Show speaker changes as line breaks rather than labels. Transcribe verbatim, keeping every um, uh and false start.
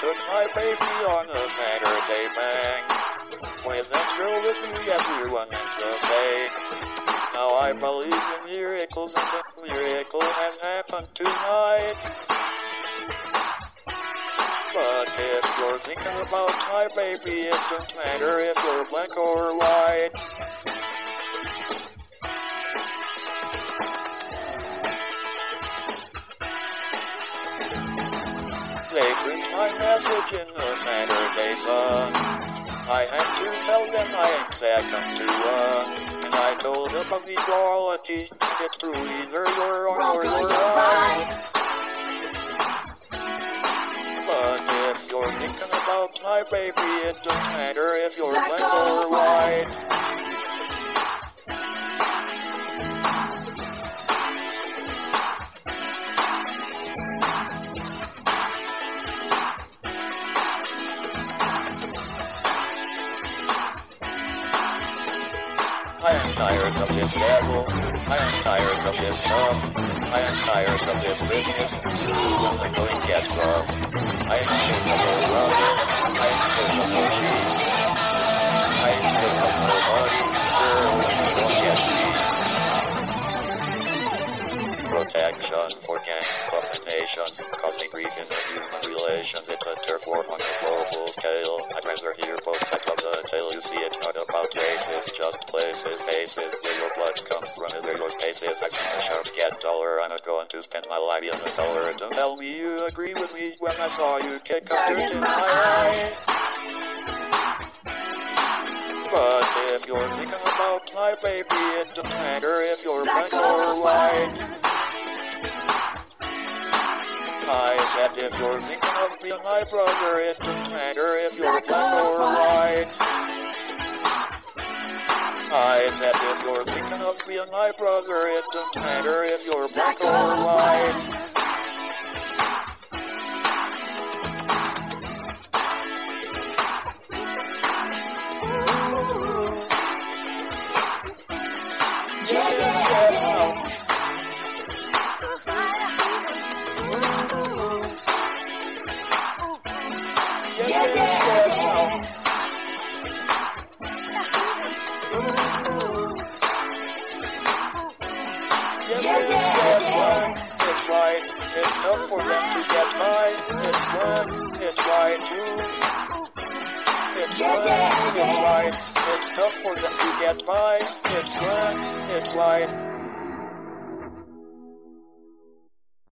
took my baby on a Saturday bang. With that girl with you, yes, you were meant to say. Now I believe in miracles, and a miracle has happened tonight. But if you're thinking about my baby, it don't matter if you're black or white. They print my message in the Saturday Sun. I had to tell them I ain't second to one. And I told them of equality. It's true, either you're on or you're right. But if you're thinking about my baby, it don't matter if you're black or white. I am tired of this devil. I am tired of this stuff. I am tired of this business. Screw when the going gets rough. I am scared of no brother. I am scared of no sheets. I am scared of nobody. Girl, when the going gets deep. Protection for gangs, clubs, and nations, causing grief in the human relations. It's a turf war on a global scale. I'd rather hear both sides of the tale. You see, it's not about races, just places, faces. Where your blood comes from is where your space is. I've seen a shark get duller. I'm not going to spend my life in the color. Don't tell me you agree with me when I saw you kick a dirt in my eye. But if you're thinking about my baby, it don't matter if you're black or white. I said if you're thinking of being my brother, it don't matter if you're black or white. I said if you're thinking of being my brother, it don't matter if you're black or white. Yes, yes, yes, no. Yes, yes, yes, no. Yes, yes, yes, no. It's right. It's tough for them to get by. It's when it's right too. It's when it's right. It's tough for them to get by. It's when it's right.